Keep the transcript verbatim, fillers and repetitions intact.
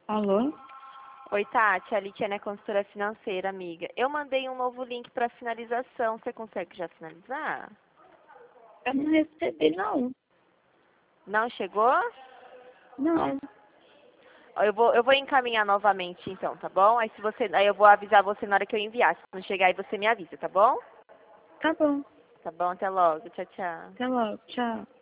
Alô? Oi, Tati, a Litiana é consultora financeira, amiga. Eu mandei um novo link para finalização. Você consegue já finalizar? Eu não recebi, não. Não chegou? Não. Ó, Eu vou, eu vou encaminhar novamente, então, tá bom? Aí, se você, aí eu vou avisar você na hora que eu enviar. Se não chegar aí, você me avisa, tá bom? Tá bom. Tá bom, até logo. Tchau, tchau. Até logo. Tchau.